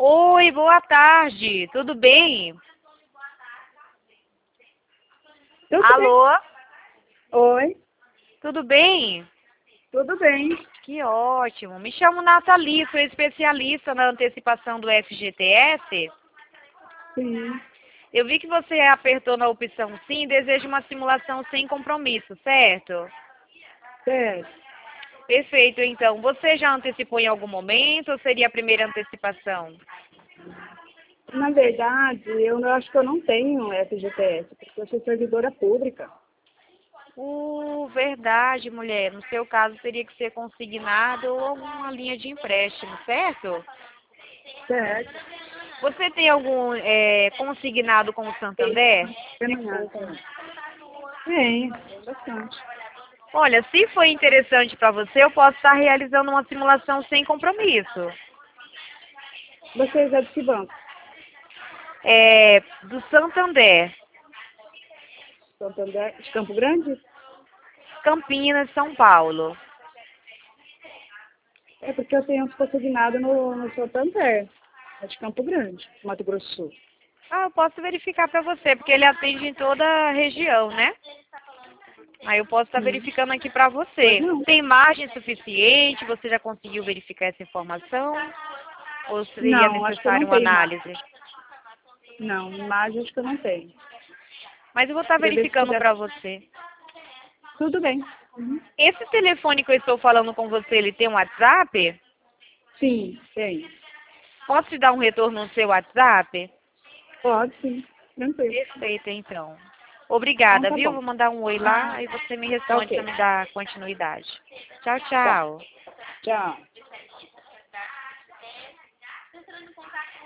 Oi, boa tarde. Tudo bem? Tudo Alô? bem. Oi, Tudo bem? tudo bem. Que ótimo. Me chamo Nathalie, sou especialista na antecipação do FGTS. Sim, Eu vi que você apertou na opção sim e deseja uma simulação sem compromisso, certo? certo. Perfeito, então. Você já antecipou em algum momento ou seria a primeira antecipação? Na verdade, eu acho que eu não tenho FGTS, porque eu sou servidora pública. Verdade, mulher. No seu caso, teria que ser consignado ou alguma linha de empréstimo, certo? Certo. Você tem algum consignado com o Santander? Tem bastante. Olha, se for interessante para você, eu posso estar realizando uma simulação sem compromisso. Vocês é de que banco? Do Santander, Santander, de Campo Grande? Campinas, São Paulo. É porque eu tenho consignado no Santander, é de Campo Grande, Mato Grosso do Sul. Ah, eu posso verificar para você, porque ele atende em toda a região, né? Aí eu posso estar Sim. verificando aqui para Pois você. não. Tem margem suficiente? Você já conseguiu verificar essa informação? Ou seria Não, acho que eu necessário não uma tenho análise? imagem. Não, imagem acho que eu não tenho. Mas eu vou estar Queria ver se verificando pudesse. para você. Tudo bem. Uhum. Esse telefone que eu estou falando com você, ele tem um WhatsApp? Sim, tem. Posso te dar um retorno no seu WhatsApp? Pode, sim. Tranquilo. Perfeito, então. Então Obrigada, tá viu? bom. Vou mandar um oi lá e você me Tá responde para ok. me dar continuidade. Tchau, Tá. tchau. Tchau.